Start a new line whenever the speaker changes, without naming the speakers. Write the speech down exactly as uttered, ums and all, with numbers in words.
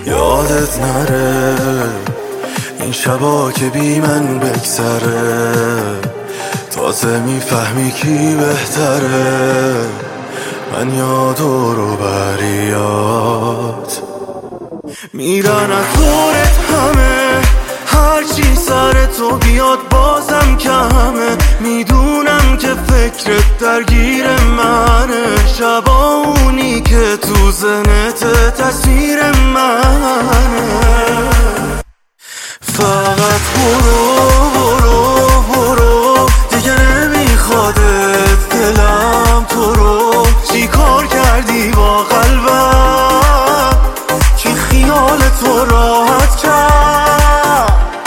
یادت نره این شبا که بی من بگذره، تازه میفهمی کی بهتره، من یا دور و بریات. میرن از دورت همه، هرچی سر تو بیاد بازم کمه. میدونم که فکرت درگیر منه، شبا اونی که تو ذهنت تصویر منه.